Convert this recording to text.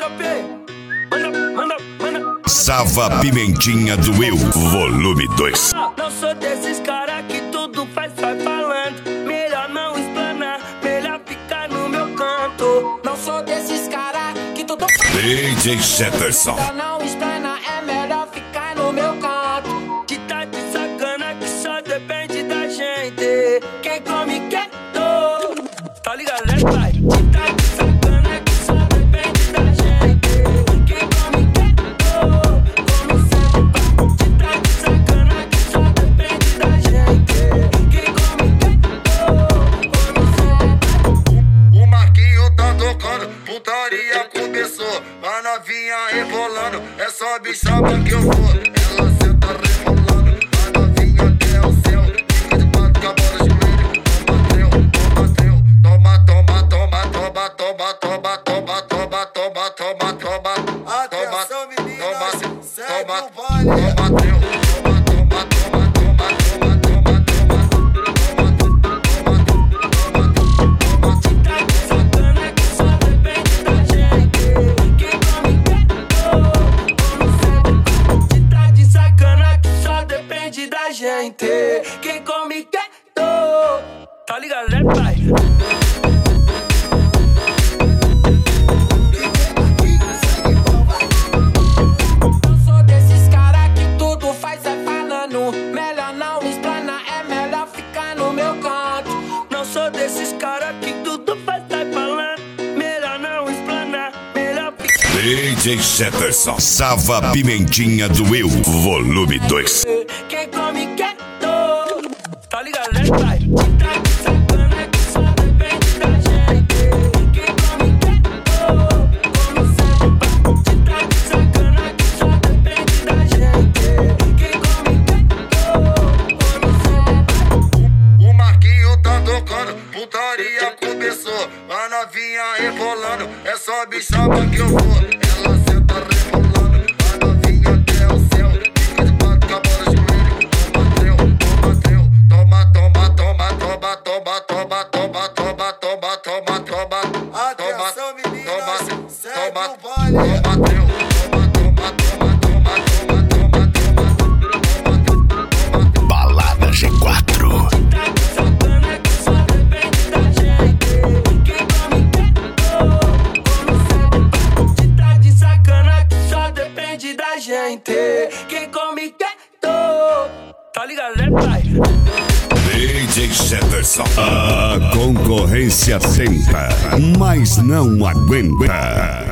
Sava Pimentinha do Eu, volume 2. Não sou desses cara que tudo faz, sai falando. Melhor não explanar, melhor ficar no meu canto. Não sou desses cara que tudo DJ Jefferson. melhor não explana, é melhor ficar no meu canto. Que tá de sacana que só depende da gente. Quem come quieto, tá ligado, né, pai? Que tá de sacana que só depende da gente. Quem come quieto, come sempre. Que tá de sacana que só depende da gente. Quem come quieto, come sempre. O Marquinho tá tocando, putaria começou. A novinha rebolando, é só bichada que eu vou. Ela senta rebolando, a novinha quer o céu. Fica de quatro com a bola de joelho. Toma, toma, toma, toma, toma, toma, toma, toma, toma, toma, toma. Atenção, meninas, segue o Toma, baile. toma, teu. Quem come quieto, tá ligado, né, pai? Não sou desses cara que tudo faz, é falando. Melhor não explana, é melhor ficar no meu canto. Não sou desses cara que tudo faz, sai falando. Melhor não explanar, melhor ficar. DJ Jefferson. Sava Pimentinha do Eu, volume 2. Quem come quieto, tá ligado, né, pai? Que tá de sacana que só depende da gente. Quem come quieto, come sempre. Que tá de sacana que só depende da gente. Quem come quieto, come sempre. O Marquinho tá tocando, putaria começou. A novinha rebolando, é só bichada que eu vou. Ela senta rebolando, a novinha quer o céu. Fica de quatro com a bola de joelho. Toma, toma, toma, toma, toma, toma, toma, toma, toma, toma, toma. Atenção, meninas, segue Toma, o baile. toma, teu. Balada G4. Tá de sacana que só depende da gente. Quem come quieto, come sempre. Que tá de sacana que só depende da gente. Quem come quieto, tá ligado, né, pai? DJ Jefferson. A concorrência tenta, mas não aguenta.